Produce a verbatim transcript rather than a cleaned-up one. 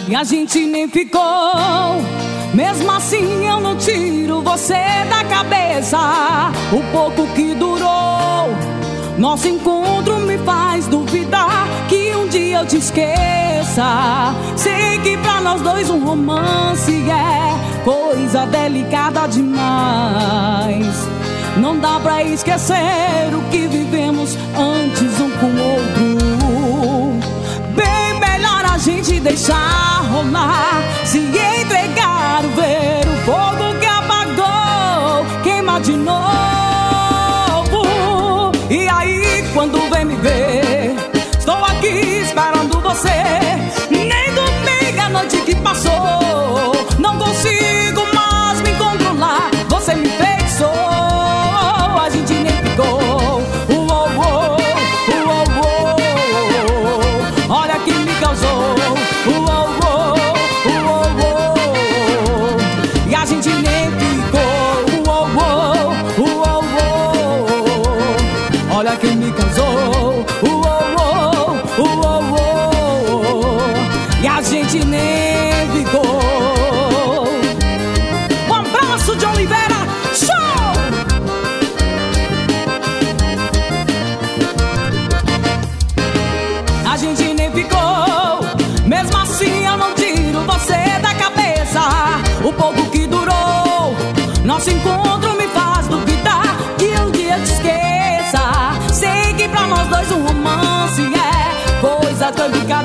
e a gente nem ficou. Mesmo assim eu não tiro você da cabeça. O pouco que durou nosso encontro me faz duvidar que um dia eu te esqueça. Sei que pra nós dois um romance é coisa delicada demais. Não dá pra esquecer o que vivemos antes um com o outro. Bem melhor a gente deixar rolar, se entregar, ver o fogo que apagou queimar de novo. E aí quando vem me ver, estou aqui esperando você. Nem domingo a noite que passou, não consigo mais me controlar. Você me fez só, a gente nem ficou. Uou, uou, uou, uou. Olha que me causou. Uou, uou, uou, uou. E a gente nem ficou. Uou, uou, uou, uou. Olha que me causou. Uou, uou, uou, uou. E a gente nem ficou. Um abraço de Oliveira, show! A gente nem ficou. Mesmo assim eu não tiro você da cabeça. O pouco que durou nosso encontro me faz duvidar que um dia eu te esqueça. Sei que pra nós dois um romance é coisa tão delicada